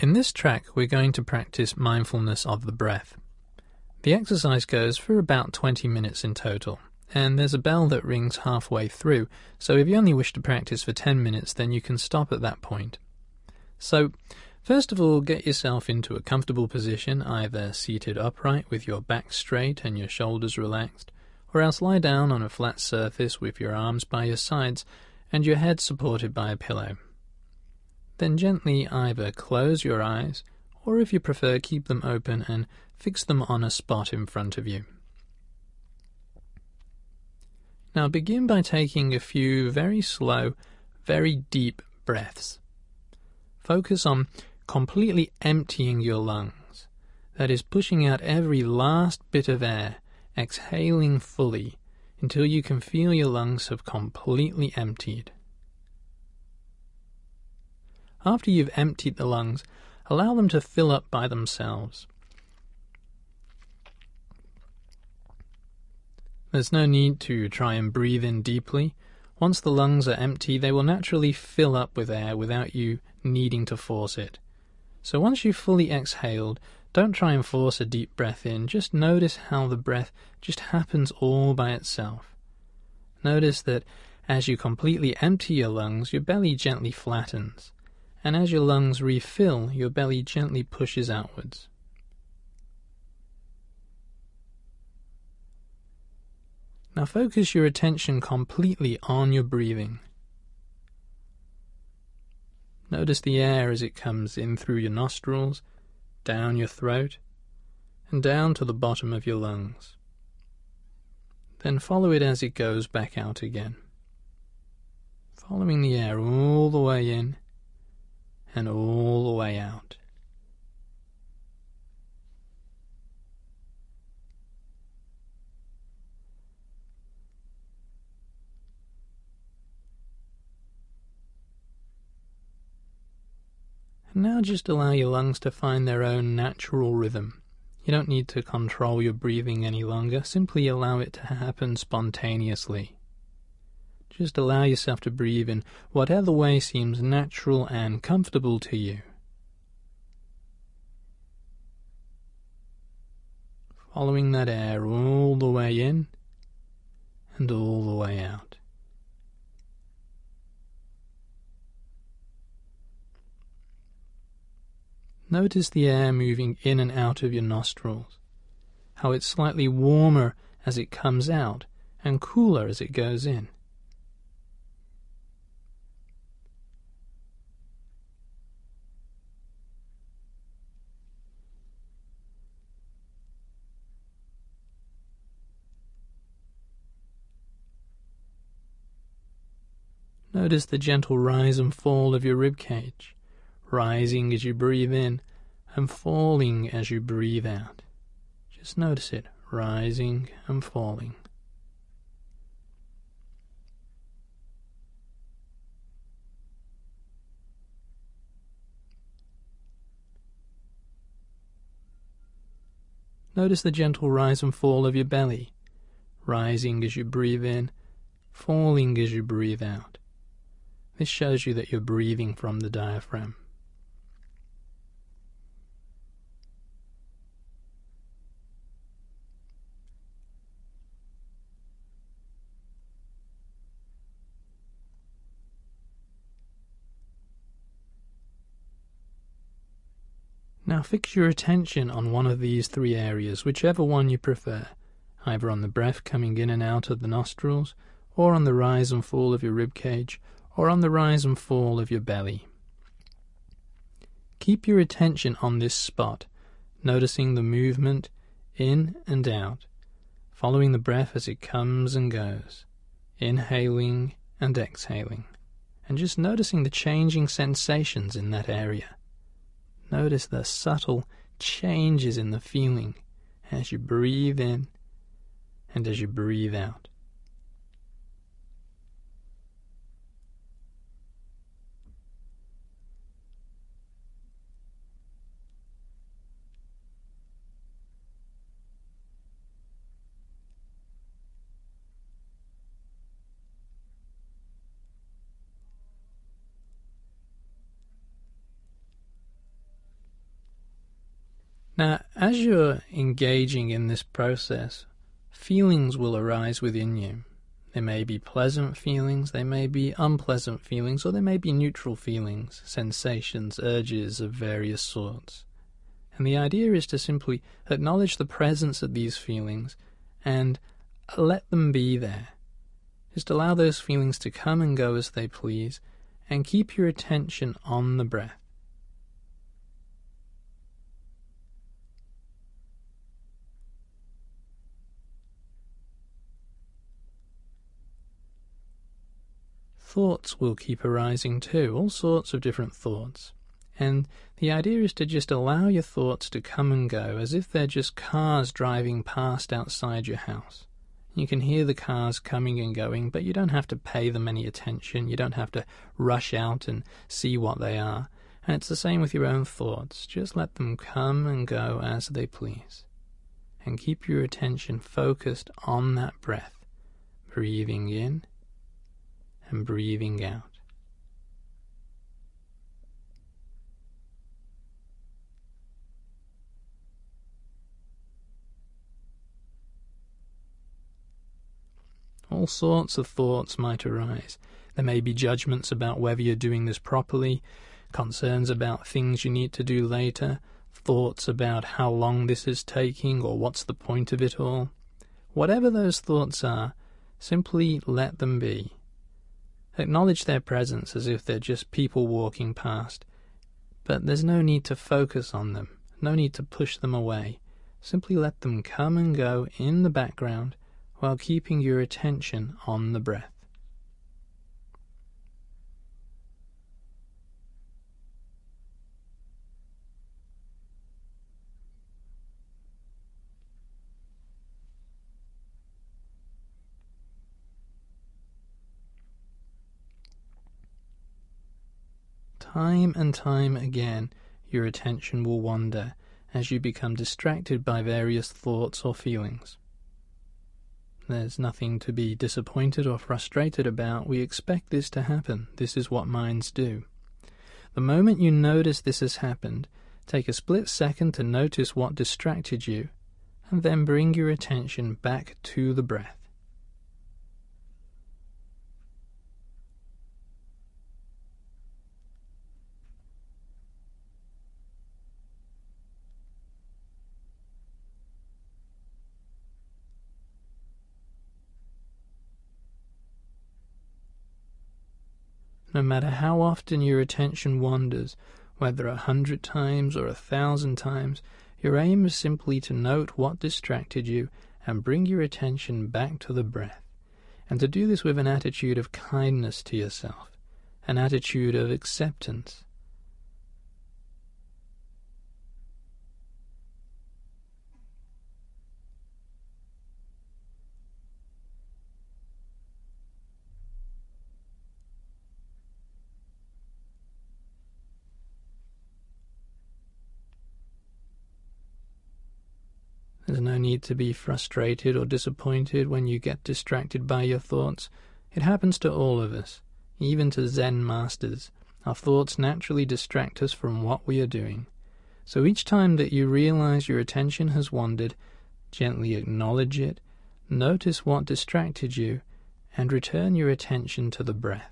In this track, we're going to practice mindfulness of the breath. The exercise goes for about 20 minutes in total, and there's a bell that rings halfway through, so if you only wish to practice for 10 minutes, then you can stop at that point. So, first of all, get yourself into a comfortable position, either seated upright with your back straight and your shoulders relaxed, or else lie down on a flat surface with your arms by your sides and your head supported by a pillow. Then gently either close your eyes, or if you prefer, keep them open and fix them on a spot in front of you. Now begin by taking a few very slow, very deep breaths. Focus on completely emptying your lungs, that is, pushing out every last bit of air, exhaling fully until you can feel your lungs have completely emptied. After you've emptied the lungs, allow them to fill up by themselves. There's no need to try and breathe in deeply. Once the lungs are empty, they will naturally fill up with air without you needing to force it. So once you've fully exhaled, don't try and force a deep breath in. Just notice how the breath just happens all by itself. Notice that as you completely empty your lungs, your belly gently flattens. And as your lungs refill, your belly gently pushes outwards. Now focus your attention completely on your breathing. Notice the air as it comes in through your nostrils, down your throat, and down to the bottom of your lungs. Then follow it as it goes back out again. Following the air all the way in and all the way out. And now just allow your lungs to find their own natural rhythm. You don't need to control your breathing any longer, simply allow it to happen spontaneously. Just allow yourself to breathe in whatever way seems natural and comfortable to you. Following that air all the way in and all the way out. Notice the air moving in and out of your nostrils, how it's slightly warmer as it comes out and cooler as it goes in. Notice the gentle rise and fall of your rib cage, rising as you breathe in and falling as you breathe out. Just notice it, rising and falling. Notice the gentle rise and fall of your belly, rising as you breathe in, falling as you breathe out. This shows you that you're breathing from the diaphragm. Now fix your attention on one of these three areas, whichever one you prefer, either on the breath coming in and out of the nostrils, or on the rise and fall of your rib cage, or on the rise and fall of your belly. Keep your attention on this spot, noticing the movement in and out, following the breath as it comes and goes, inhaling and exhaling, and just noticing the changing sensations in that area. Notice the subtle changes in the feeling as you breathe in and as you breathe out. Now, as you're engaging in this process, feelings will arise within you. There may be pleasant feelings, they may be unpleasant feelings, or there may be neutral feelings, sensations, urges of various sorts. And the idea is to simply acknowledge the presence of these feelings and let them be there. Just allow those feelings to come and go as they please, and keep your attention on the breath. Thoughts will keep arising too, all sorts of different thoughts. And the idea is to just allow your thoughts to come and go as if they're just cars driving past outside your house. You can hear the cars coming and going, but you don't have to pay them any attention. You don't have to rush out and see what they are. And it's the same with your own thoughts. Just let them come and go as they please. And keep your attention focused on that breath, breathing in and breathing out. All sorts of thoughts might arise. There may be judgments about whether you're doing this properly, concerns about things you need to do later, thoughts about how long this is taking or what's the point of it all. Whatever those thoughts are, simply let them be. Acknowledge their presence as if they're just people walking past, but there's no need to focus on them, no need to push them away. Simply let them come and go in the background while keeping your attention on the breath. Time and time again, your attention will wander as you become distracted by various thoughts or feelings. There's nothing to be disappointed or frustrated about. We expect this to happen. This is what minds do. The moment you notice this has happened, take a split second to notice what distracted you, and then bring your attention back to the breath. No matter how often your attention wanders, whether 100 times or 1,000 times, your aim is simply to note what distracted you and bring your attention back to the breath, and to do this with an attitude of kindness to yourself, an attitude of acceptance. There's no need to be frustrated or disappointed when you get distracted by your thoughts. It happens to all of us, even to Zen masters. Our thoughts naturally distract us from what we are doing. So each time that you realize your attention has wandered, gently acknowledge it, notice what distracted you, and return your attention to the breath.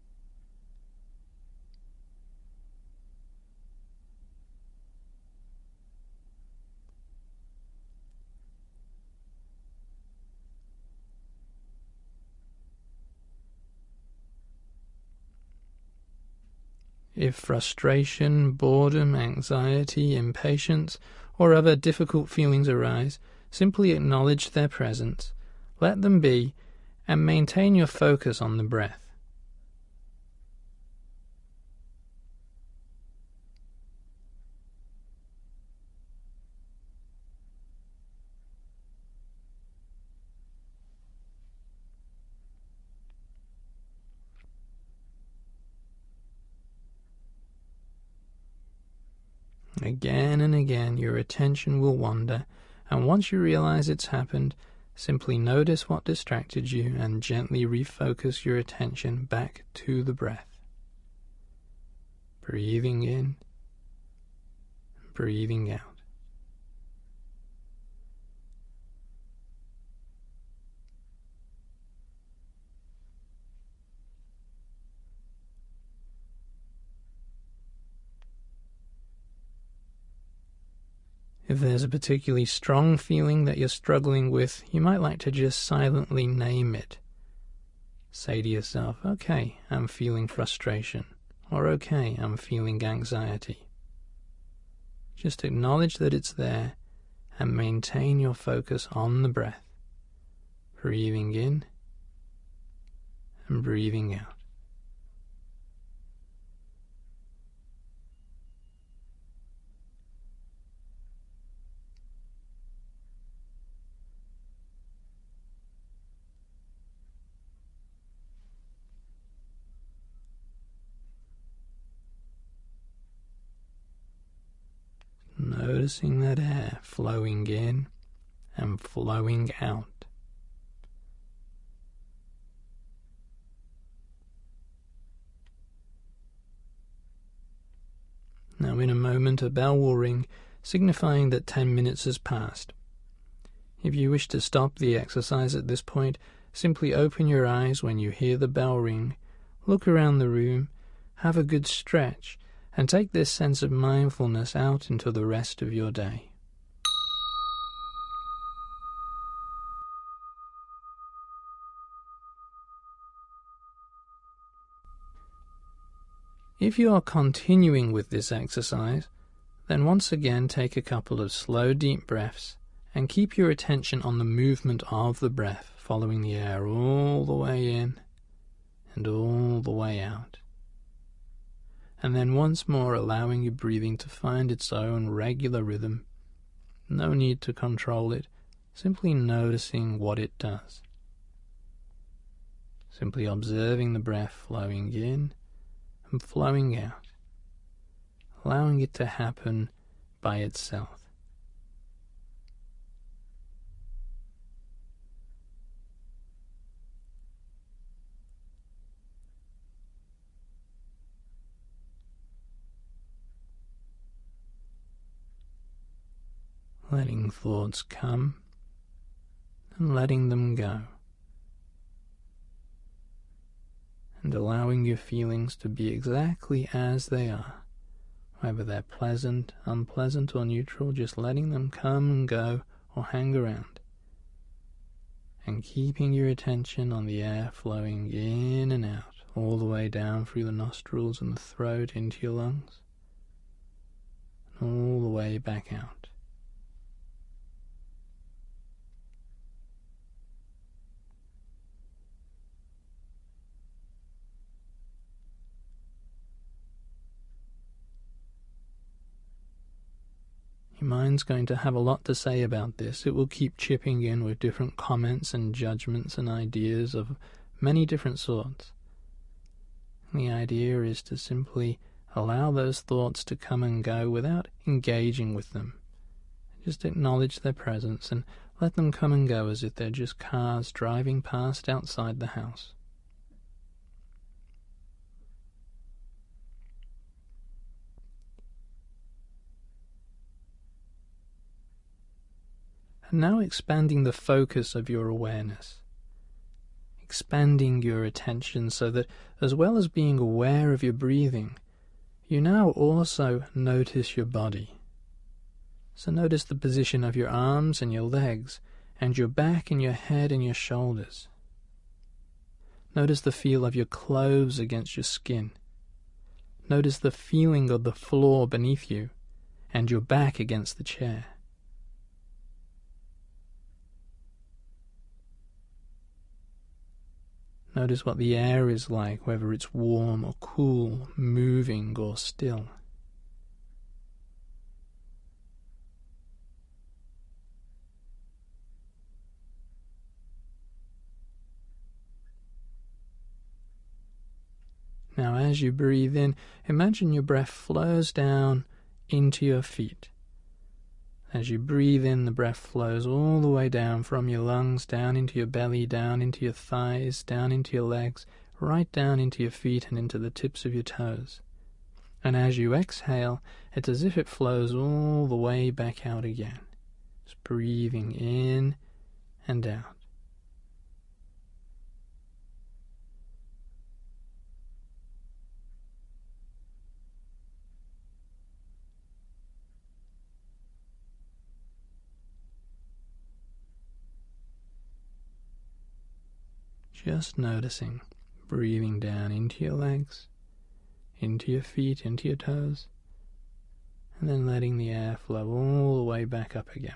If frustration, boredom, anxiety, impatience, or other difficult feelings arise, simply acknowledge their presence, let them be, and maintain your focus on the breath. Again and again your attention will wander, and once you realize it's happened, simply notice what distracted you and gently refocus your attention back to the breath. Breathing in, breathing out. If there's a particularly strong feeling that you're struggling with, you might like to just silently name it. Say to yourself, okay, I'm feeling frustration, or okay, I'm feeling anxiety. Just acknowledge that it's there and maintain your focus on the breath, breathing in and breathing out. Noticing that air flowing in and flowing out. Now in a moment a bell will ring, signifying that 10 minutes has passed. If you wish to stop the exercise at this point, simply open your eyes when you hear the bell ring, look around the room, have a good stretch, and take this sense of mindfulness out into the rest of your day. If you are continuing with this exercise, then once again take a couple of slow deep breaths and keep your attention on the movement of the breath, following the air all the way in and all the way out. And then once more allowing your breathing to find its own regular rhythm. No need to control it, simply noticing what it does. Simply observing the breath flowing in and flowing out, allowing it to happen by itself. Letting thoughts come and letting them go, and allowing your feelings to be exactly as they are, whether they're pleasant, unpleasant, or neutral, just letting them come and go or hang around, and keeping your attention on the air flowing in and out, all the way down through the nostrils and the throat into your lungs, and all the way back out. Your mind's going to have a lot to say about this. It will keep chipping in with different comments and judgments and ideas of many different sorts. And the idea is to simply allow those thoughts to come and go without engaging with them. Just acknowledge their presence and let them come and go as if they're just cars driving past outside the house. And now expanding the focus of your awareness. Expanding your attention so that, as well as being aware of your breathing, you now also notice your body. So notice the position of your arms and your legs, and your back and your head and your shoulders. Notice the feel of your clothes against your skin. Notice the feeling of the floor beneath you, and your back against the chair. Notice what the air is like, whether it's warm or cool, moving or still. Now as you breathe in, imagine your breath flows down into your feet. As you breathe in, the breath flows all the way down from your lungs, down into your belly, down into your thighs, down into your legs, right down into your feet and into the tips of your toes. And as you exhale, it's as if it flows all the way back out again. Just breathing in and out. Just noticing, breathing down into your legs, into your feet, into your toes, and then letting the air flow all the way back up again.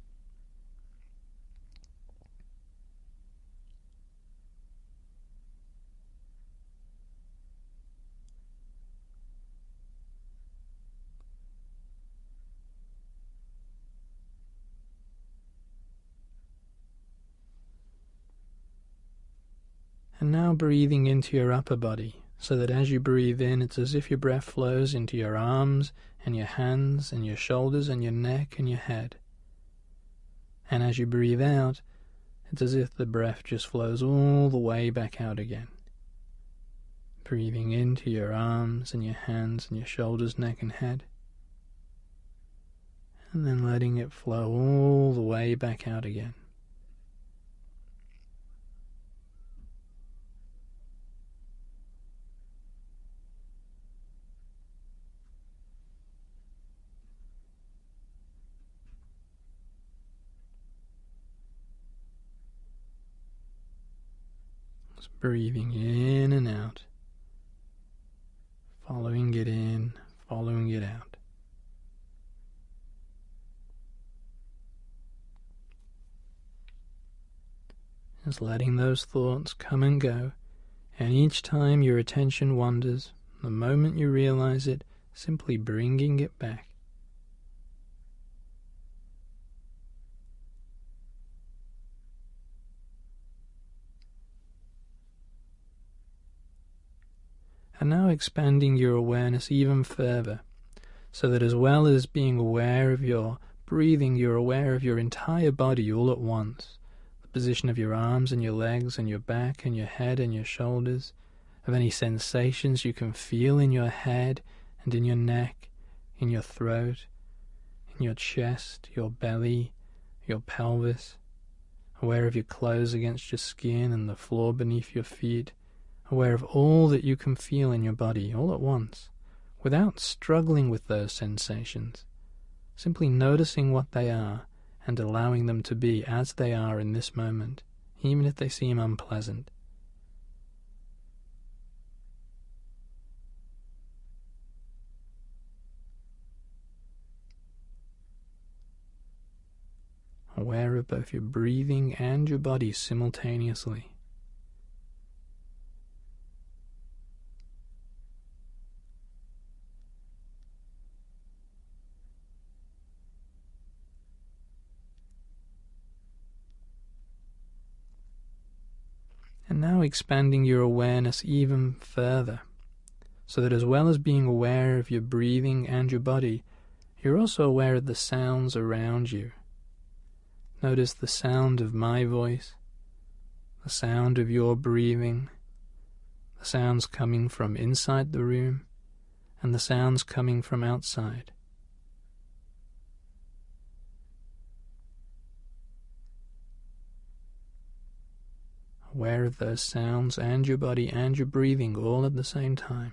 And now breathing into your upper body, so that as you breathe in, it's as if your breath flows into your arms and your hands and your shoulders and your neck and your head. And as you breathe out, it's as if the breath just flows all the way back out again. Breathing into your arms and your hands and your shoulders, neck and head. And then letting it flow all the way back out again. Breathing in and out, following it in, following it out. Just letting those thoughts come and go, and each time your attention wanders, the moment you realize it, simply bringing it back. And now expanding your awareness even further, so that as well as being aware of your breathing, you're aware of your entire body all at once. The position of your arms and your legs and your back and your head and your shoulders, of any sensations you can feel in your head and in your neck, in your throat, in your chest, your belly, your pelvis, aware of your clothes against your skin and the floor beneath your feet, aware of all that you can feel in your body all at once, without struggling with those sensations, simply noticing what they are and allowing them to be as they are in this moment, even if they seem unpleasant. Aware of both your breathing and your body simultaneously. And now expanding your awareness even further, so that as well as being aware of your breathing and your body, you're also aware of the sounds around you. Notice the sound of my voice, the sound of your breathing, the sounds coming from inside the room, and the sounds coming from outside. Aware of those sounds and your body and your breathing all at the same time.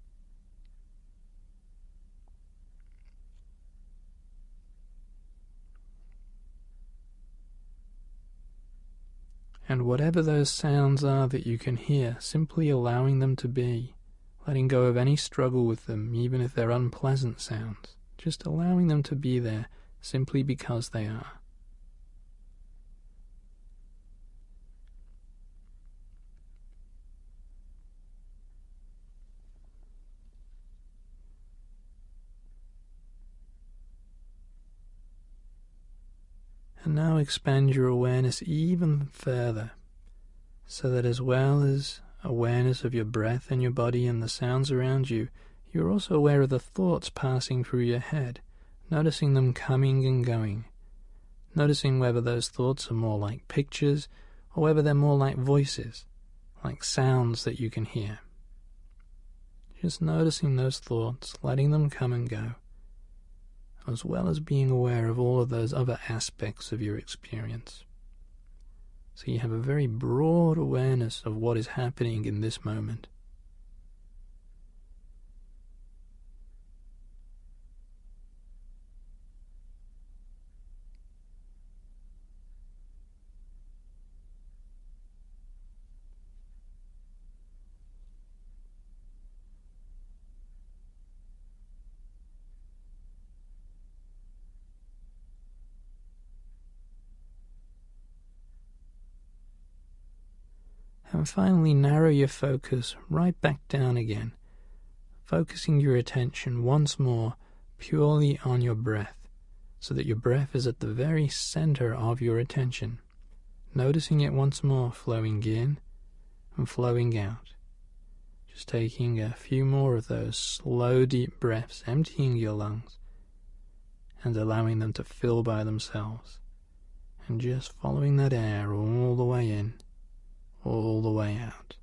And whatever those sounds are that you can hear, simply allowing them to be, letting go of any struggle with them, even if they're unpleasant sounds, just allowing them to be there simply because they are. And now expand your awareness even further, so that as well as awareness of your breath and your body and the sounds around you, you're also aware of the thoughts passing through your head, noticing them coming and going, noticing whether those thoughts are more like pictures or whether they're more like voices, like sounds that you can hear. Just noticing those thoughts, letting them come and go, as well as being aware of all of those other aspects of your experience. So you have a very broad awareness of what is happening in this moment. And finally, narrow your focus right back down again, focusing your attention once more purely on your breath, so that your breath is at the very center of your attention, noticing it once more flowing in and flowing out. Just taking a few more of those slow, deep breaths, emptying your lungs and allowing them to fill by themselves, and just following that air all the way in, all the way out.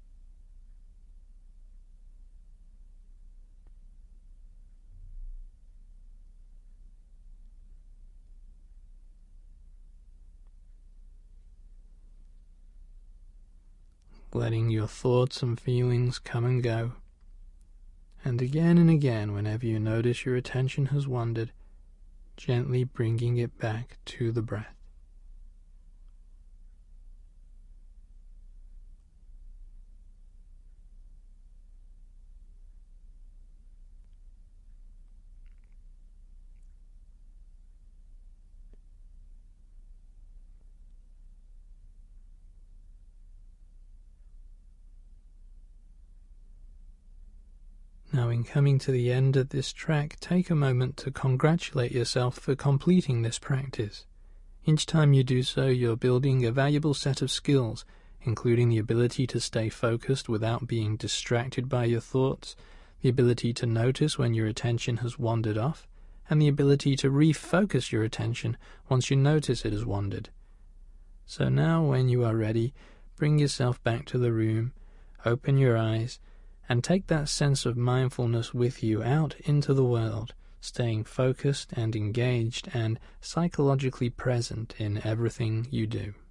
Letting your thoughts and feelings come and go. And again, whenever you notice your attention has wandered, gently bringing it back to the breath. Now, in coming to the end of this track, take a moment to congratulate yourself for completing this practice. Each time you do so, you're building a valuable set of skills, including the ability to stay focused without being distracted by your thoughts, the ability to notice when your attention has wandered off, and the ability to refocus your attention once you notice it has wandered. So now, when you are ready, bring yourself back to the room, open your eyes, and take that sense of mindfulness with you out into the world, staying focused and engaged and psychologically present in everything you do.